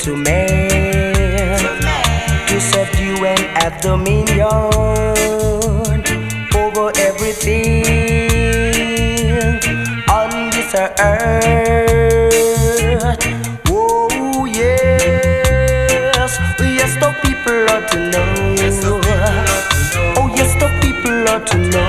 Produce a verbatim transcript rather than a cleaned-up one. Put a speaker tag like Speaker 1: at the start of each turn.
Speaker 1: to man, to subdue and have dominion over everything on this earth.